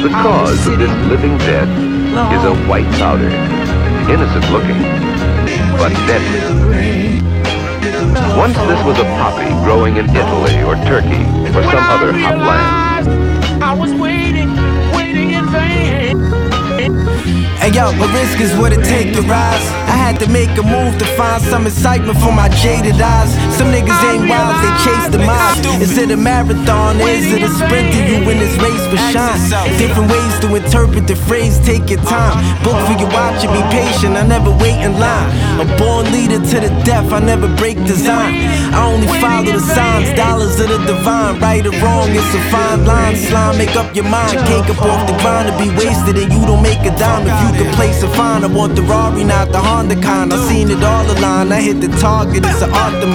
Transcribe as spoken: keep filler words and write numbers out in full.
The cause of this living death is a white powder, innocent looking, but deadly. Once this was a poppy growing in Italy or Turkey or some other hot land. I was waiting, waiting in vain. Hey yo, a risk is what it take to rise. I had to make a move to find some excitement for my jaded eyes. Some niggas ain't wild, they chase the miles. Is it a marathon or is it a sprint? Do you win this race for shine? Different ways to interpret the phrase, take your time. Book for your watch and be patient, I never wait in line. A born leader to the death, I never break design. I only follow the signs, dollars of the divine. Right or wrong, it's a fine line. Slime, make up your mind. Cake up off the grind to be wasted and you don't make a dime. If you can place a fine, I want the Rari, not the Honda kind. I seen it all align, I hit the target, it's an art to